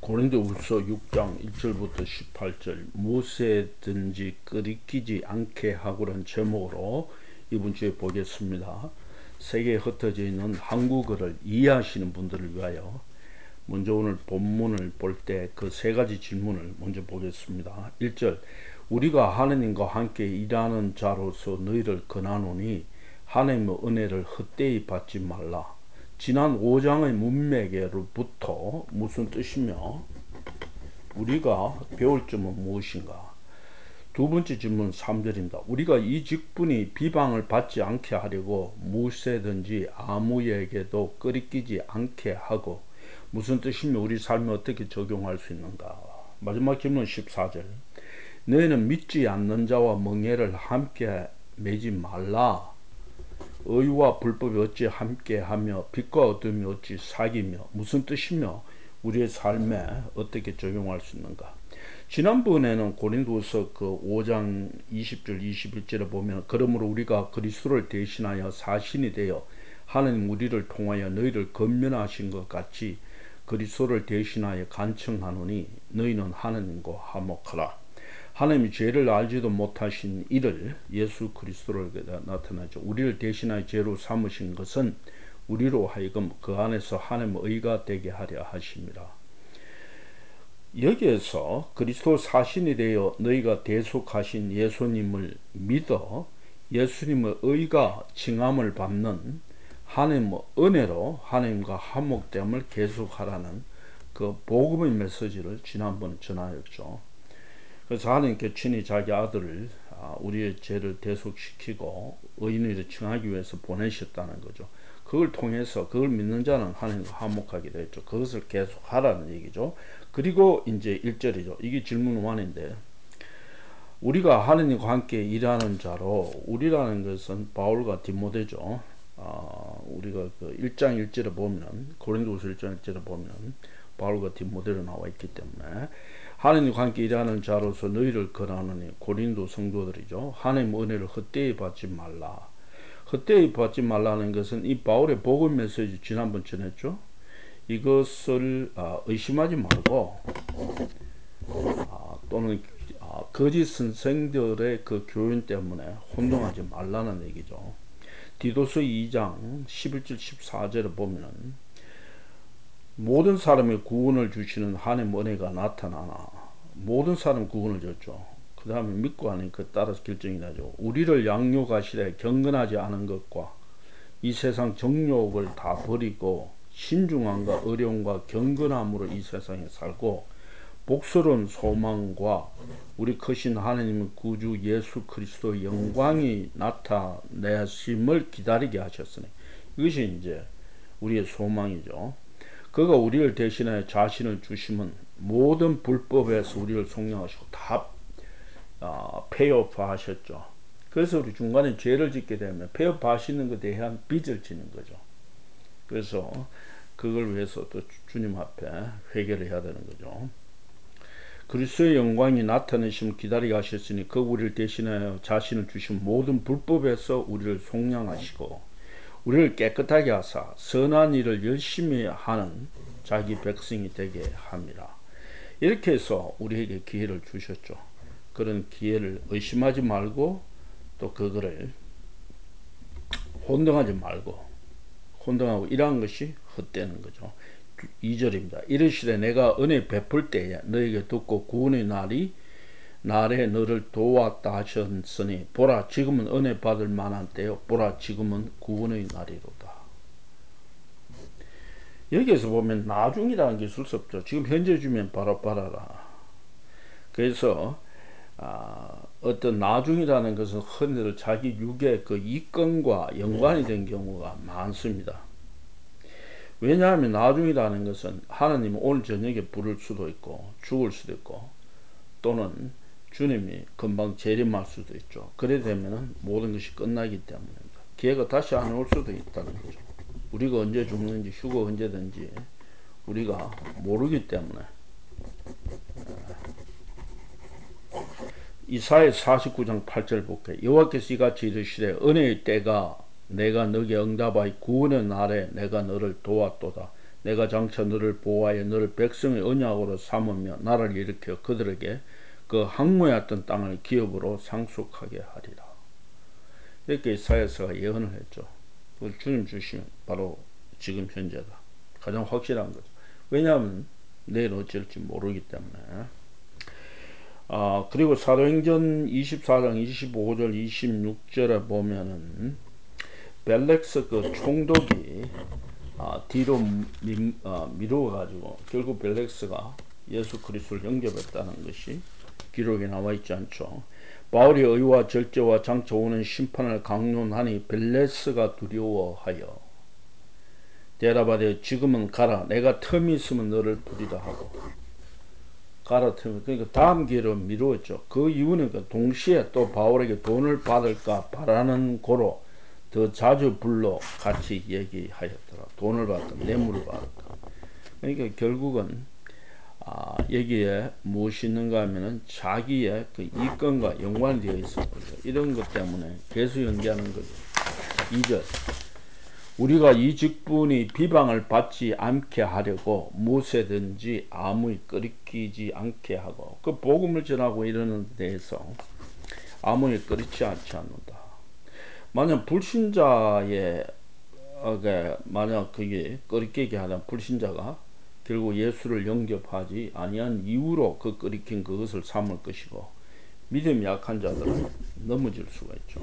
고린도후서 6장 1절부터 18절 무엇에든지 끄리끼지 않게 하고란 제목으로 이번 주에 보겠습니다. 세계에 흩어져 있는 한국어를 이해하시는 분들을 위하여 먼저 오늘 본문을 볼 때 그 세 가지 질문을 먼저 보겠습니다. 1절 우리가 하느님과 함께 일하는 자로서 너희를 권하노니 하나님의 은혜를 헛되이 받지 말라. 지난 5장의 문맥으로부터 무슨 뜻이며 우리가 배울 점은 무엇인가? 두 번째 질문 3절입니다. 우리가 이 직분이 비방을 받지 않게 하려고 무엇이든지 아무에게도 끄리끼지 않게 하고 무슨 뜻이며 우리 삶에 어떻게 적용할 수 있는가? 마지막 질문 14절 너희는 믿지 않는 자와 멍에를 함께 매지 말라. 의와 불법이 어찌 함께하며 빛과 어둠이 어찌 사귀며 무슨 뜻이며 우리의 삶에 어떻게 적용할 수 있는가? 지난번에는 고린도서 그 5장 20절 21절에 보면 그러므로 우리가 그리스도를 대신하여 사신이 되어 하나님 우리를 통하여 너희를 건면하신 것 같이 그리스도를 대신하여 간청하노니 너희는 하나님과 화목하라. 하나님이 죄를 알지도 못하신 이를 예수 그리스도를 나타나죠. 우리를 대신하여 죄로 삼으신 것은 우리로 하여금 그 안에서 하나님의 의가 되게 하려 하심이라. 여기에서 그리스도 사신이 되어 너희가 대속하신 예수님을 믿어 예수님의 의가 칭함을 받는 하나님의 은혜로 하나님과 화목됨을 계속하라는 그 복음의 메시지를 지난번에 전하였죠. 그래서 하나님께 친히 자기 아들을 우리의 죄를 대속시키고 의인으로 칭하기 위해서 보내셨다는 거죠. 그걸 통해서 그걸 믿는 자는 하나님과 화목하게 되죠. 그것을 계속 하라는 얘기죠. 그리고 이제 1절이죠. 이게 질문 1인데 우리가 하나님과 함께 일하는 자로 우리라는 것은 바울과 디모데죠. 우리가 그 1장 1절에 보면 고린도후서 1장 1절에 보면 바울과 디모데로 나와 있기 때문에 하나님과 함께 일하는 자로서 너희를 권하노니 고린도 성도들이죠. 하나님의 은혜를 헛되이 받지 말라. 헛되이 받지 말라는 것은 이 바울의 복음 메시지 지난번 전했죠. 이것을 의심하지 말고 또는 거짓 선생들의 그 교훈 때문에 혼동하지 말라는 얘기죠. 디도서 2장 11절 14절에 보면 모든 사람의 구원을 주시는 하나님의 은혜가 나타나나 모든 사람 구원을 줬죠. 그 다음에 믿고 하는 그 따라서 결정이 나죠. 우리를 양육하시되 경건하지 않은 것과 이 세상 정욕을 다 버리고 신중함과 어려움과 경건함으로 이 세상에 살고 복스러운 소망과 우리 크신 하나님의 구주 예수 그리스도의 영광이 나타내심을 기다리게 하셨으니 이것이 이제 우리의 소망이죠. 그가 우리를 대신하여 자신을 주시면 모든 불법에서 우리를 속량하시고 다 폐업화 하셨죠. 그래서 우리 중간에 죄를 짓게 되면 폐업화 하시는 것에 대한 빚을 지는 거죠. 그래서 그걸 위해서 또 주님 앞에 회개를 해야 되는 거죠. 그리스도의 영광이 나타내심을 기다리게 하셨으니 그 우리를 대신하여 자신을 주신 모든 불법에서 우리를 속량하시고 우리를 깨끗하게 하사 선한 일을 열심히 하는 자기 백성이 되게 합니다. 이렇게 해서 우리에게 기회를 주셨죠. 그런 기회를 의심하지 말고 또 그거를 혼동하지 말고 혼동하고 이러한 것이 헛되는 거죠. 2절입니다. 이르시되 내가 은혜 베풀 때에 너에게 듣고 구원의 날에 너를 도왔다 하셨으니 보라 지금은 은혜 받을 만한 때요 보라 지금은 구원의 날이로다. 여기에서 보면 나중이라는 게 있을 수 없죠. 지금 현재 주면 바로 받아라. 그래서 어떤 나중이라는 것은 흔히들 자기 육의 그 이권과 연관이 된 경우가 많습니다. 왜냐하면 나중이라는 것은 하나님은 오늘 저녁에 부를 수도 있고 죽을 수도 있고 또는 주님이 금방 재림할 수도 있죠. 그래 되면 모든 것이 끝나기 때문입니다. 기회가 다시 안 올 수도 있다는 거죠. 우리가 언제 죽는지 휴가 언제든지 우리가 모르기 때문에 이사야 49장 8절 볼게요. 여호와께서 이같이 이르시되 은혜의 때가 내가 너에게 응답하여 구원의 날에 내가 너를 도왔도다. 내가 장차 너를 보호하여 너를 백성의 언약으로 삼으며 나를 일으켜 그들에게 그 항모했던 땅을 기업으로 상속하게 하리라. 이렇게 이사야서가 예언을 했죠. 주님 주시면 바로 지금 현재다. 가장 확실한 거죠. 왜냐하면 내일 어찌할지 모르기 때문에. 그리고 사도행전 24장 25절 26절에 보면은 벨렉스 그 총독이 뒤로 미루어가지고 결국 벨렉스가 예수 그리스도를 영접했다는 것이 기록에 나와 있지 않죠. 바울이 의와 절제와 장차 오는 심판을 강론하니 벨렉스가 두려워하여 대답하되 지금은 가라. 내가 틈이 있으면 너를 부리라 하고 가라 틈이. 그러니까 다음 기회로 미루었죠. 그 이유는 동시에 또 바울에게 돈을 받을까 바라는 고로 더 자주 불러 같이 얘기하였더라. 돈을 받을까 뇌물을 받을까. 그러니까 결국은 여기에 무엇이 있는가 하면은 자기의 그 이권과 연관이 되어 있어요. 이런 것 때문에 계속 연기하는 거죠. 2절 우리가 이 직분이 비방을 받지 않게 하려고 무엇이든지 아무리 끓이지 않게 하고 그 복음을 전하고 이러는 데 대해서 아무리 끓이지 않지 않는다. 만약 불신자의 만약 그게 끓이게 하는 불신자가 결국 예수를 영접하지 아니한 이후로 그 끓이킨 그것을 삼을 것이고 믿음이 약한 자들은 넘어질 수가 있죠.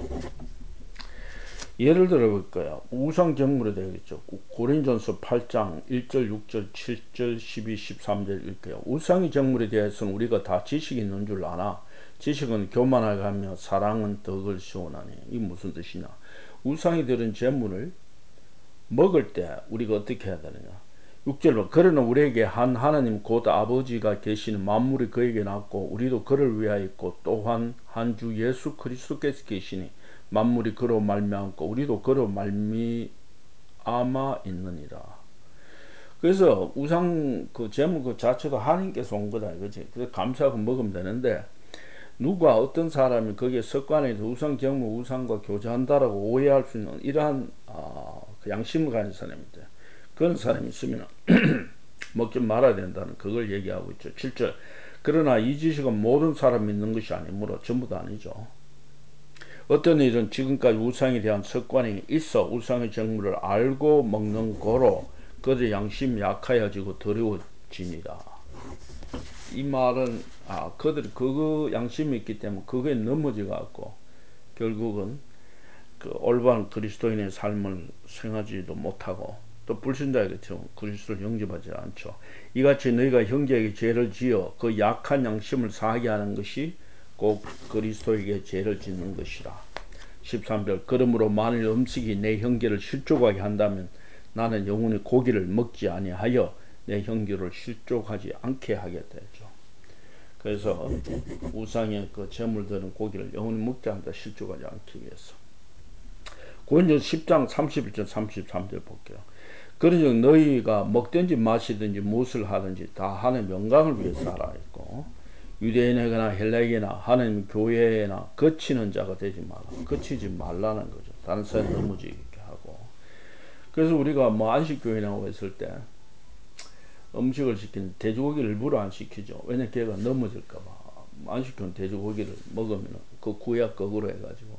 예를 들어 볼까요? 우상 경물이 되겠죠. 고린전서 8장 1절 6절 7절 12 13절 일게요. 우상의 정물에 대해서는 우리가 다 지식이 있는 줄 아나 지식은 교만하게 하며 사랑은 덕을 시원하니. 이게 무슨 뜻이냐? 우상이 들은 재물을 먹을 때 우리가 어떻게 해야 되느냐? 6절로 그러나 우리에게 한 하나님 곧 아버지가 계시는 만물이 그에게 났고 우리도 그를 위하여 있고 또한 한 주 예수 그리스도께서 계시니 만물이 그로 말미암고 우리도 그로 말미암아 있느니라. 그래서 우상 그 재물 그 자체도 하나님께서 온 거다 이거지. 그래서 감사하고 먹으면 되는데 누가 어떤 사람이 거기에 습관에서 우상 경무 우상과 교제한다라고 오해할 수 있는 이러한 그 양심을 가진 사람인데 그런 사람이 있으면 먹지 말아야 된다는 그걸 얘기하고 있죠. 7절 그러나 이 지식은 모든 사람이 있는 것이 아니므로 전부 다 아니죠. 어떤 일은 지금까지 우상에 대한 습관이 있어 우상의 정물을 알고 먹는 거로 그들의 양심이 약하여지고 더러워지니라. 이 말은 그들이 그 양심이 있기 때문에 그거에 넘어져 갖고 결국은 그 올바른 그리스도인의 삶을 생하지도 못하고 또 불신자의 경우 그리스도를 영접하지 않죠. 이같이 너희가 형제에게 죄를 지어 그 약한 양심을 상하게 하는 것이 꼭 그리스도에게 죄를 짓는 것이라. 13절 그러므로 만일 음식이 내 형제를 실족하게 한다면 나는 영원히 고기를 먹지 아니하여 내 형제를 실족하지 않게 하겠다 했죠. 그래서 우상의 그 제물들은 고기를 영원히 먹지 않다 실족하지 않기 위해서. 고린도서 10장 31절 33절 볼게요. 그러즉 너희가 먹든지 마시든지 무엇을 하든지 다 하나님의 영광을 위해서 하라 했고 유대인에게나 헬라에게나 하나님 교회에나 거치는 자가 되지 마라. 거치지 말라는 거죠. 다른 사람이 넘어지게 하고. 그래서 우리가 뭐 안식교회라고 했을 때 음식을 시키는 돼지고기를 일부러 안 시키죠. 왜냐 걔가 넘어질까봐. 안식교는 돼지고기를 먹으면 그 구약 거꾸로 해가지고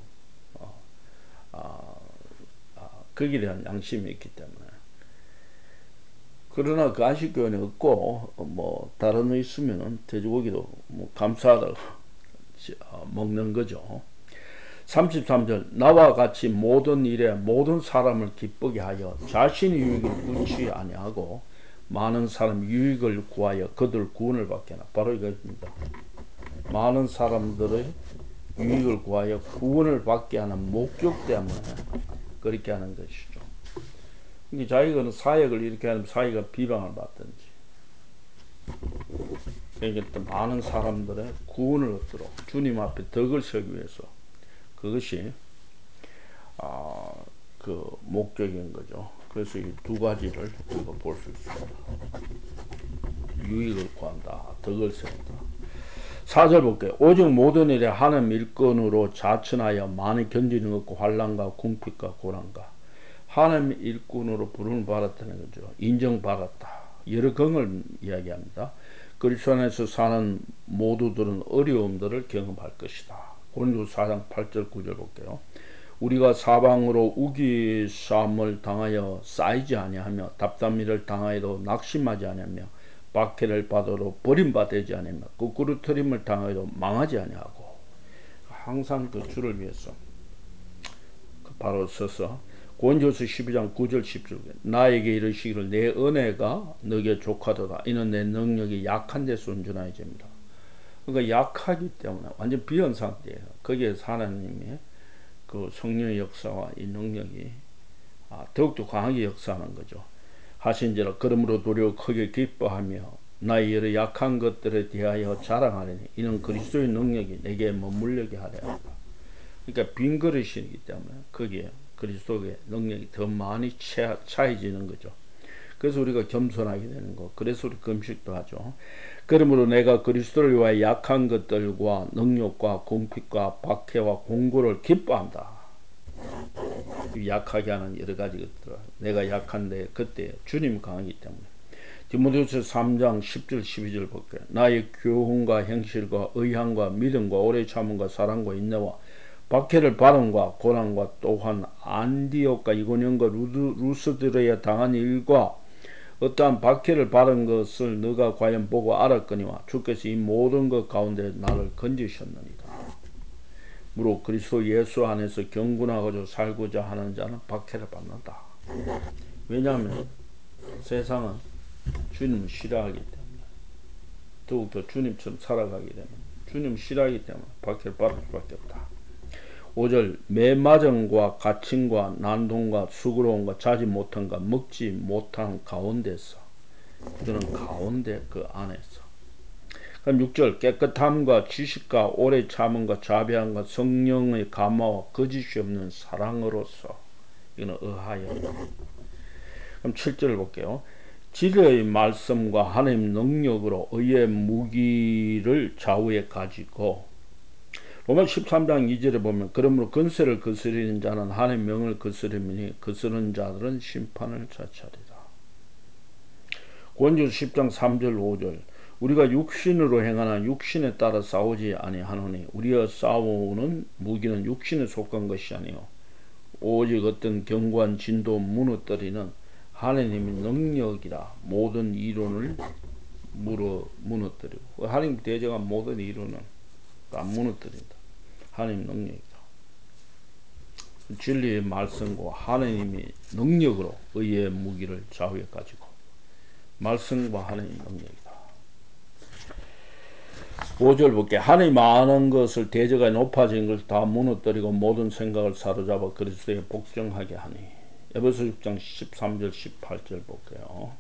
거기에 대한 양심이 있기 때문에. 그러나 그 안식교회는 없고 뭐 다른 거 있으면은 돼지고기도 뭐 감사하다고 먹는 거죠. 33절 나와 같이 모든 일에 모든 사람을 기쁘게 하여 자신의 유익을 구치 아니하고 많은 사람 유익을 구하여 그들 구원을 받게 하나. 바로 이것입니다. 많은 사람들의 유익을 구하여 구원을 받게 하는 목적 때문에 그렇게 하는 것이죠. 그러니까 자기가 사역을 이렇게 하면 사역가 비방을 받든지 그러니까 많은 사람들의 구원을 얻도록 주님 앞에 덕을 세우기 위해서 그것이 그 목적인 거죠. 그래서 이 두 가지를 우리가 볼 수 있습니다. 유익을 구한다, 덕을 세운다. 4절 볼게요. 오직 모든 일에 하나님 일건으로 자천하여 많이 견디는 것과 환난과 궁핍과 고난과 하나님의 일꾼으로 부름을 받았다는 거죠. 인정받았다. 여러 경을 이야기합니다. 그리스도 안에서 사는 모두들은 어려움들을 경험할 것이다. 고린도서 4장 8절 9절 볼게요. 우리가 사방으로 우기쌈을 당하여 쌓이지 아니하며 답답미를 당하여도 낙심하지 아니하며 박해를 받아도 버림받지 아니하며 거꾸로 트림을 당하여도 망하지 아니하고 항상 그 주를 위해서 바로 서서 고린도서 12장 9절 10절 나에게 이르시기를 내 은혜가 너에게 족하도다. 이는 내 능력이 약한 데서 온전하여 집니다. 그러니까 약하기 때문에 완전 비현 상태예요. 거기에서 하나님의 그 성령의 역사와 이 능력이 더욱더 강하게 역사하는 거죠. 하신지라 그러므로 도리어 크게 기뻐하며 나의 여러 약한 것들에 대하여 자랑하리니 이는 그리스도의 능력이 내게 머물려게 하려 합니다. 그러니까 빈 그릇이기 때문에 거기에 그리스도의 능력이 더 많이 차해지는 거죠. 그래서 우리가 겸손하게 되는 거. 그래서 우리 금식도 하죠. 그러므로 내가 그리스도를 위하여 약한 것들과 능력과 궁핍과 박해와 공고를 기뻐한다. 약하게 하는 여러 가지 것들. 내가 약한데 그때 주님 강하기 때문에. 디모데후서 3장 10절 12절 볼게요. 나의 교훈과 행실과 의향과 믿음과 오래 참음과 사랑과 인내와 박해를 받음과 고난과 또한 안디옥과 이고년과 루스드레에 당한 일과 어떠한 박해를 받은 것을 너가 과연 보고 알았거니와 주께서 이 모든 것 가운데 나를 건지셨느니라. 무릇 그리스도 예수 안에서 경건하고자 살고자 하는 자는 박해를 받는다. 왜냐하면 세상은 주님을 싫어하기 때문에 더욱더 주님처럼 살아가게 되면 주님을 싫어하기 때문에 박해를 받을 수밖에 없다. 5절 매맞음과 갇힘과 난동과 수고로움과 자지 못함과 먹지 못한 가운데서 이거는 가운데 그 안에서 그럼 6절 깨끗함과 지식과 오래 참음과 자비함과 성령의 감화와 거짓이 없는 사랑으로서 이거는 의하여 그럼 7절 볼게요. 진리의 말씀과 하나님 능력으로 의의 무기를 좌우에 가지고 로마 13장 2절에 보면 그러므로 권세를 거스리는 자는 하나님의 명을 거스르니 거스르는 자들은 심판을 자처하리라. 고린도서 10장 3절 5절 우리가 육신으로 행하는 육신에 따라 싸우지 아니하노니 우리가 싸우는 무기는 육신에 속한 것이 아니요 오직 어떤 견고한 진도 무너뜨리는 하나님의 능력이라. 모든 이론을 무너뜨리고 하나님 대적한 모든 이론은 다 무너뜨린다. 하나님 능력이다. 진리의 말씀과 하나님의 능력으로 의의 무기를 좌우에 가지고 말씀과 하나님의 능력이다. 5절 볼게. 하나님 아는 것을 대적하여 높아진 것을 다 무너뜨리고 모든 생각을 사로잡아 그리스도에 복종하게 하니. 에베소 6장 13절 18절 볼게요.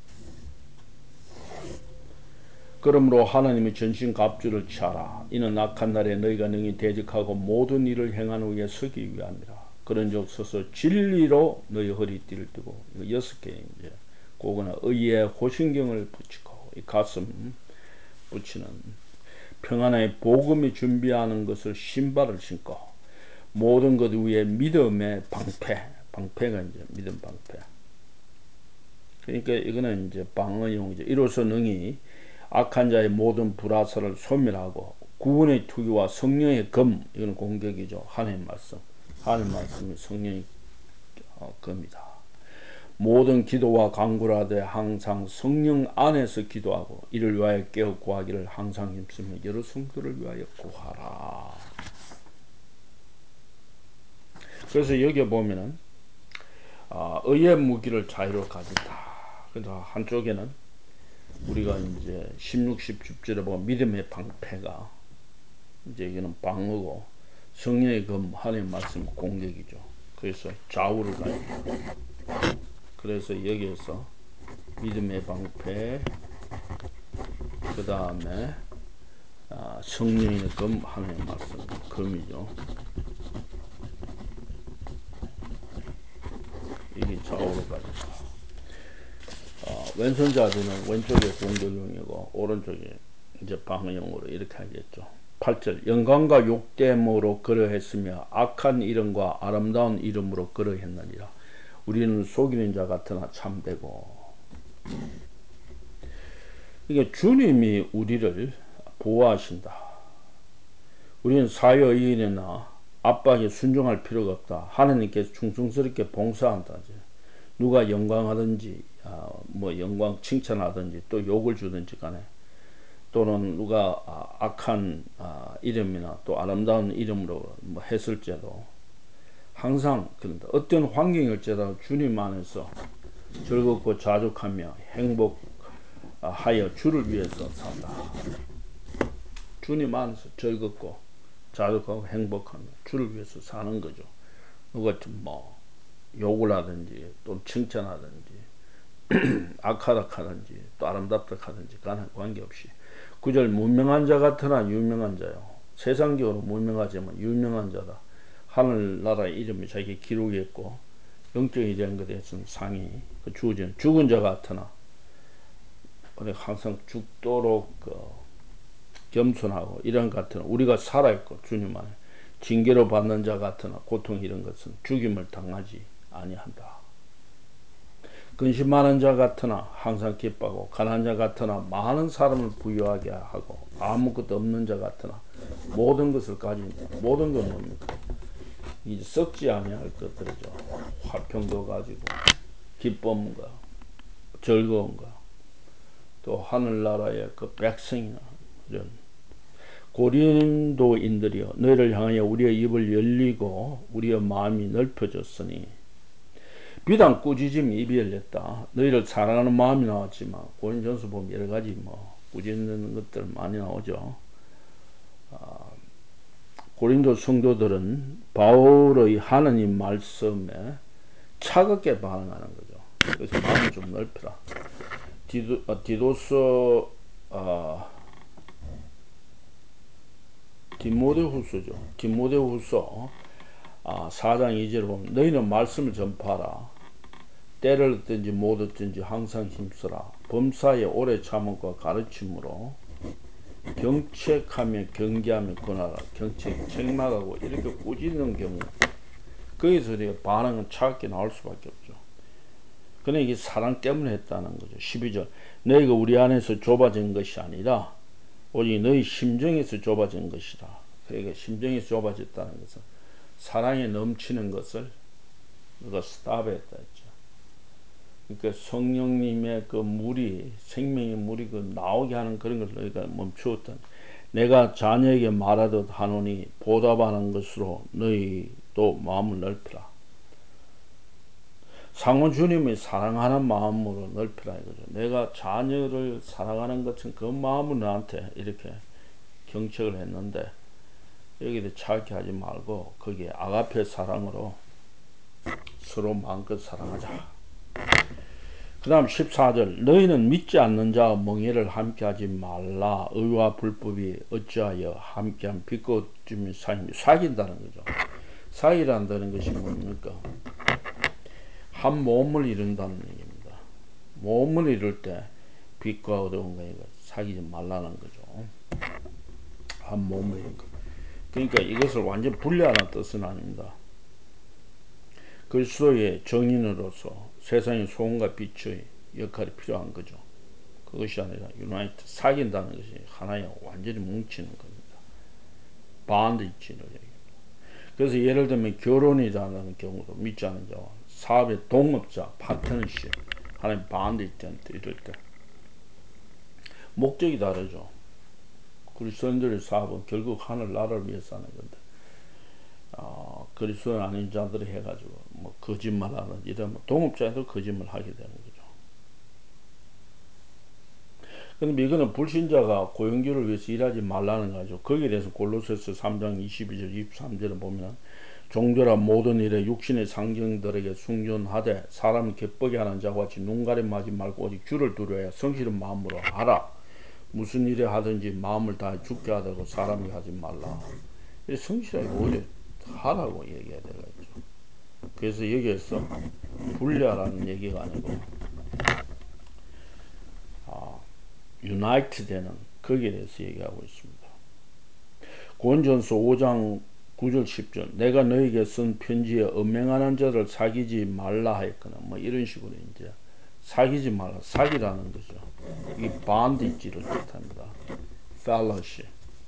그러므로 하나님의 전신 갑주를 차라. 이는 악한 날에 너희가 능히 대적하고 모든 일을 행한 후에 서기 위함이라. 그런즉 서서 진리로 너희 허리띠를 뜨고 이거 6개 이제 그거나 의의 호신경을 붙이고 이 가슴 붙이는 평안의 복음이 준비하는 것을 신발을 신고 모든 것 위에 믿음의 방패가 이제 믿음 방패. 그러니까 이거는 이제 방어용이죠. 이로써 능히 악한 자의 모든 불화살을 소멸하고 구원의 투기와 성령의 검, 이건 공격이죠. 하나님 말씀. 하나님 말씀이 성령의 검이다. 모든 기도와 간구를 하되 항상 성령 안에서 기도하고 이를 위하여 깨어 구하기를 항상 힘쓰며 여러 성도를 위하여 구하라. 그래서 여기 보면은 의의 무기를 자유로 가진다. 그래서 한쪽에는 우리가 이제 16, 17절에 보면 믿음의 방패가 이제 이거는 방어고 성령의 검 하나님 말씀 공격이죠. 그래서 좌우를 가야 돼. 그래서 여기에서 믿음의 방패 그 다음에 성령의 검 하나님 말씀 검이죠. 이게 좌우로 가진다. 왼손잡이는 왼쪽에 공격용이고 오른쪽에 이제 방어용으로 이렇게 하겠죠. 8절 영광과 욕됨으로 그러했으며 악한 이름과 아름다운 이름으로 그러했느니라. 우리는 속이는 자 같으나 참되고. 이게 주님이 우리를 보호하신다. 우리는 사회의인이나 압박에 순종할 필요가 없다. 하나님께서 충성스럽게 봉사한다. 누가 영광하든지 뭐 영광 칭찬하든지 또 욕을 주든지 간에, 또는 누가 악한 이름이나 또 아름다운 이름으로 뭐 했을지라도 항상 그런다. 어떤 환경일지라도 주님 안에서 즐겁고 자족하며 행복하여 주를 위해서 산다. 주님 안에서 즐겁고 자족하고 행복하며 주를 위해서 사는 거죠. 누가 좀 뭐 욕을 하든지 또 칭찬하든지 악하다 하든지 또 아름답다 하든지 간에 관계없이. 9절 무명한 자 같으나 유명한 자요. 세상적으로 무명하지만 유명한 자다. 하늘나라의 이름이 자기 기록이 있고 영적인 이런 것에 대해서는 상이 주어지는 죽은 자 같으나 항상 죽도록 겸손하고 이런 같으나 우리가 살아있고 주님 안에 징계로 받는 자 같으나 고통 이런 것은 죽임을 당하지 아니한다. 근심 많은 자 같으나 항상 기뻐하고 가난한 자 같으나 많은 사람을 부유하게 하고 아무것도 없는 자 같으나 모든 것을 가진다. 모든 건 뭡니까? 이제 썩지 아니할 것들이죠. 화평도 가지고 기쁨과 즐거움과 또 하늘나라의 그 백성이나 이런 고린도인들이여 너희를 향하여 우리의 입을 열리고 우리의 마음이 넓혀졌으니 비단 꾸짖음이 입이 열렸다. 너희를 사랑하는 마음이 나왔지만 고린전서 보면 여러 가지 뭐 꾸짖는 것들 많이 나오죠. 고린도 성도들은 바울의 하나님 말씀에 차갑게 반응하는 거죠. 그래서 마음을 좀 넓혀라. 디모데후서죠. 디모데후서 4장 2절을 보면 너희는 말씀을 전파하라. 때를 얻든지 못 얻든지 항상 힘쓰라. 범사에 오래 참음과 가르침으로 경책하며 경계하며 권하라. 경책, 책망하고 이렇게 꾸짖는 경우 거기서 우리가 반응은 차갑게 나올 수밖에 없죠. 그런데 이게 사랑 때문에 했다는 거죠. 12절 너희가 우리 안에서 좁아진 것이 아니라 오직 너희 심정에서 좁아진 것이라. 그러니까 심정에서 좁아졌다는 것은 사랑에 넘치는 것을 우리가 스탑했다 했죠. 그러니까 성령님의 그 물이, 생명의 물이 그 나오게 하는 그런 걸 너희가 멈추었다. 내가 자녀에게 말하듯 하노니 보답하는 것으로 너희도 마음을 넓히라. 상호 주님이 사랑하는 마음으로 넓히라 이거죠. 내가 자녀를 사랑하는 것은 그 마음으로 나한테 이렇게 경책을 했는데 여기도 차갑게 하지 말고 거기에 아가페 사랑으로 서로 마음껏 사랑하자. 그 다음 14절 너희는 믿지 않는 자와 멍에를 함께하지 말라. 의와 불법이 어찌하여 함께한 비꼬짐이 사귄다는 거죠. 사귀란다는 것이 뭡니까? 한 몸을 이룬다는 얘기입니다. 몸을 이룰 때 빛과 어두운과 사귀지 말라는 거죠. 한 몸을 이룬 거. 그러니까 이것을 완전 분리하라는 뜻은 아닙니다. 그리스도의 정인으로서 세상의 소금과 빛의 역할이 필요한 거죠. 그것이 아니라 유나이트, 사귄다는 것이 하나의 완전히 뭉치는 겁니다. 반드치를 얘기합니다. 그래서 예를 들면 결혼이라는 경우도 믿지 않는 자와 사업의 동업자, 파트너십, 하나님 반드치한테 이럴 때 목적이 다르죠. 그리스도인들의 사업은 결국 하늘나라를 위해서 하는 건데 그리스도인 아닌 자들이 해가지고 뭐 거짓말하는 이런 동업자에도 거짓말 하게 되는 거죠. 근데 이거는 불신자가 고용주를 위해서 일하지 말라는 거죠. 거기에 대해서 골로새서 3장 22절 23절을 보면 종교라 모든 일에 육신의 상징들에게 순종하되 사람을 기쁘게 하는 자와 같이 눈가림하지 말고 오직 주를 두려워해 성실한 마음으로 하라. 무슨 일을 하든지 마음을 다해 죽게 하라고 사람에게 하지 말라. 성실하게 오히려 하라고 얘기해야 되겠죠. 그래서 여기에서 분리하라는 얘기가 아니고 유나이트 되는 거기에 대해서 얘기하고 있습니다. 고린전서 5장 9절 10절 내가 너에게 쓴 편지에 음행하는 자들 사귀지 말라 하였거나 뭐 이런 식으로 이제 사귀지 말라 사귀라는 거죠. 이 반디지를 뜻합니다. fellowship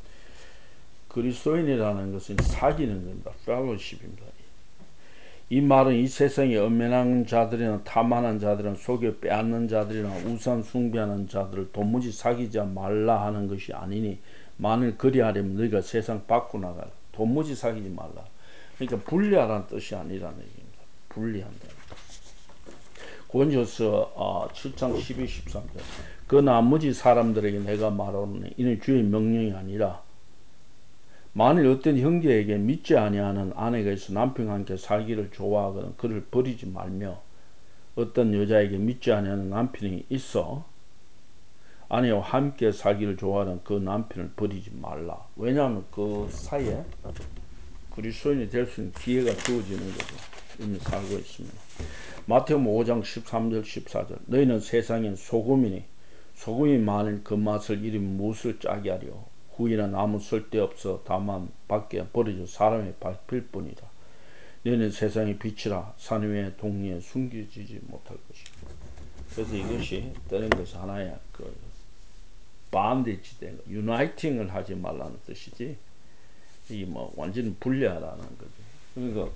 그리스도인이라는 것은 사귀는 겁니다. fellowship입니다. 이 말은 이 세상에 음행하는 자들이나 탐하는 자들이나 속여 빼앗는 자들이나 우상 숭배하는 자들을 도무지 사귀지 말라 하는 것이 아니니 만일 그리하려면 너희가 세상 밖으로 나가라. 도무지 사귀지 말라. 그러니까 분리하라는 뜻이 아니라는 얘기입니다. 분리한다. 고린도서 7장 12, 13절 그 나머지 사람들에게 내가 말하노니 이는 주의 명령이 아니라 만일 어떤 형제에게 믿지 아니하는 아내가 있어 남편과 함께 살기를 좋아하거든 그를 버리지 말며 어떤 여자에게 믿지 아니하는 남편이 있어 아내와 함께 살기를 좋아하는 그 남편을 버리지 말라. 왜냐하면 그 사이에 그리스도인이 될 수 있는 기회가 주어지는 거죠. 이미 살고 있습니다. 마태복음 5장 13절 14절 너희는 세상의 소금이니 소금이 만일 그 맛을 잃으면 무엇을 짜게 하려 후에는 아무 쓸데없어 다만 밖에 버려져 사람의 밟힐 뿐이다. 너희는 세상의 빛이라 산 위의 동리에 숨겨지지 못할 것이다. 그래서 이것이 다른 것이 하나의 그 반디지 된 거, 유나이팅을 하지 말라는 뜻이지 이 뭐 완전히 분리하라는 거죠. 그러니까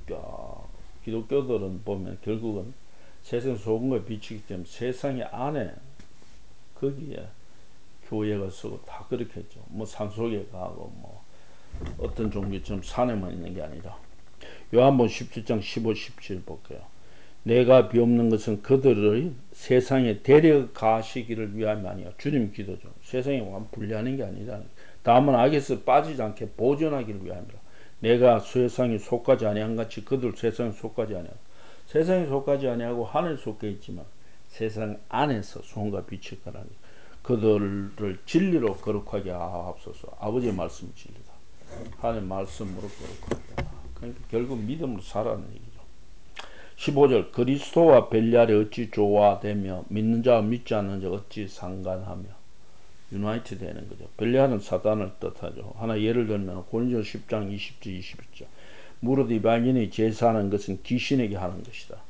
기독교들은 보면 결국은 세상 소금과 빛이기 때문에 세상의 안에 거기에 교회가 쓰고 다 그렇게 했죠. 뭐 산속에 가고 뭐 어떤 종교처럼 산에만 있는 게 아니라 요한복음 17장 15, 17 볼게요. 내가 비옵는 것은 그들을 세상에 데려가시기를 위함이 아니야. 주님 기도죠. 세상에 완 분리하는 게 아니라 다만 악에서 빠지지 않게 보존하기를 위함이라. 내가 세상에 속하지 아니한 같이 그들 세상에 속하지 아니하고 세상에 속하지 아니하고 하늘에 속해 있지만 세상 안에서 소금과 빛일 거라니 그들을 진리로 거룩하게 하옵소서. 아버지의 말씀이 진리다. 하나님의 말씀으로 거룩하게 하라. 그러니까 결국 믿음으로 살아는 얘기죠. 15절 그리스도와 벨리알이 어찌 조화되며 믿는 자와 믿지 않는 자 어찌 상관하며 유나이트 되는 거죠. 벨리알은 사단을 뜻하죠. 하나 예를 들면 고린도서 10장 20절 21절 무릇 이방인이 제사하는 것은 귀신에게 하는 것이다.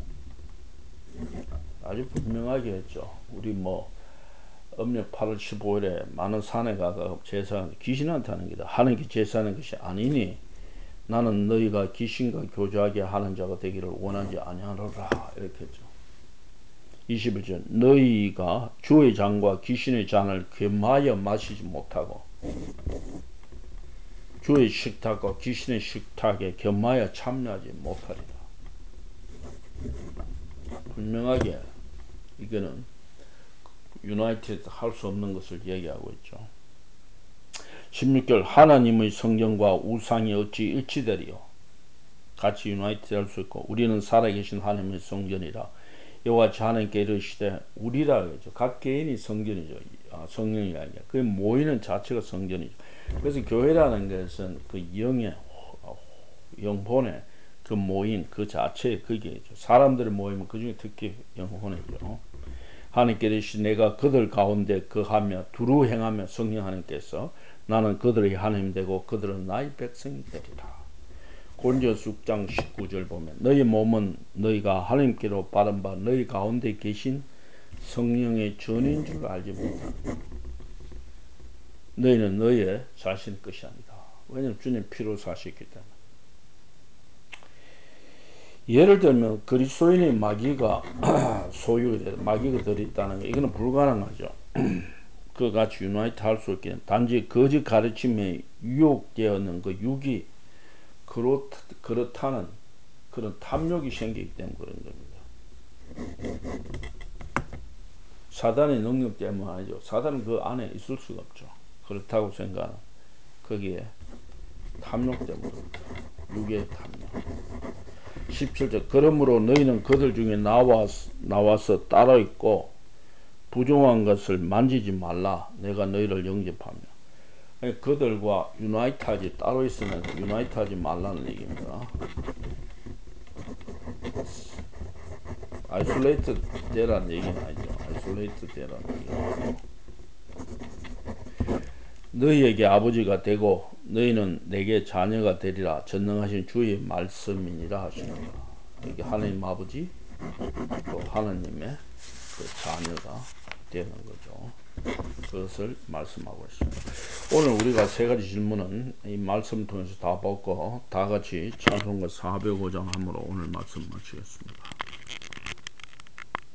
아주 분명하게 했죠. 우리 뭐 음력 8월 15일에 많은 산에 가서 제사하는 귀신한테 하는 게다. 하나님께 제사하는 것이 아니니 나는 너희가 귀신과 교제하게 하는 자가 되기를 원하지 아니하노라 이렇게 했죠. 21절 너희가 주의 잔과 귀신의 잔을 겸하여 마시지 못하고 주의 식탁과 귀신의 식탁에 겸하여 참여하지 못하리라. 분명하게 이거는 유나이티드 할 수 없는 것을 얘기하고 있죠. 16절 하나님의 성전과 우상이 어찌 일치되리요. 같이 유나이티드 할 수 있고 우리는 살아계신 하나님의 성전이라 여호와 하나님께 이르시되 우리라 그러죠. 각 개인이 성전이죠. 성령이 아니라 그 모이는 자체가 성전이죠. 그래서 교회라는 것은 그 영의 영혼의 그 모인 그 자체의 그게죠. 사람들이 모이면 그 중에 특히 영혼이죠. 하나님께 이르시되 내가 그들 가운데 거하며 두루 행하며 성령 하나님께서 나는 그들의 하나님 되고 그들은 나의 백성이 되리라. 고린도서 6장 19절 보면 너희 몸은 너희가 하나님께로 받은 바 너희 가운데 계신 성령의 전인 줄 알지 못한다. 너희는 너희의 자신 것이 아니다. 왜냐하면 주님 피로 사셨기 때문에. 예를 들면 그리스도인의 마귀가 소유가 되다 마귀가 들어있다는 게 이거는 불가능하죠. 그 같이 유나이트 할 수 없기는 단지 거짓 가르침에 유혹되었는 그 육이 그렇다는 그런 탐욕이 생기기 때문에 그런 겁니다. 사단의 능력 때문 아니죠. 사단은 그 안에 있을 수가 없죠. 그렇다고 생각하는 거기에 탐욕 때문에 육의 탐욕. 17절 그러므로 너희는 그들 중에 나와서 따로 있고 부정한 것을 만지지 말라. 내가 너희를 영접하며. 그들과 유나이트하지 따로 있으면 유나이트하지 말라는 얘기입니다. 아이솔레이트 되라는 얘기는 아니죠. 아이솔레이트 되라는 얘기는 아니죠. 너희에게 아버지가 되고 너희는 내게 자녀가 되리라. 전능하신 주의 말씀이니라 하시니라. 여기 하나님 아버지, 또 하나님의 그 자녀가 되는 거죠. 그것을 말씀하고 있습니다. 오늘 우리가 세 가지 질문은 이 말씀을 통해서 다 받고 다 같이 찬송가 405장 함으로 오늘 말씀 마치겠습니다.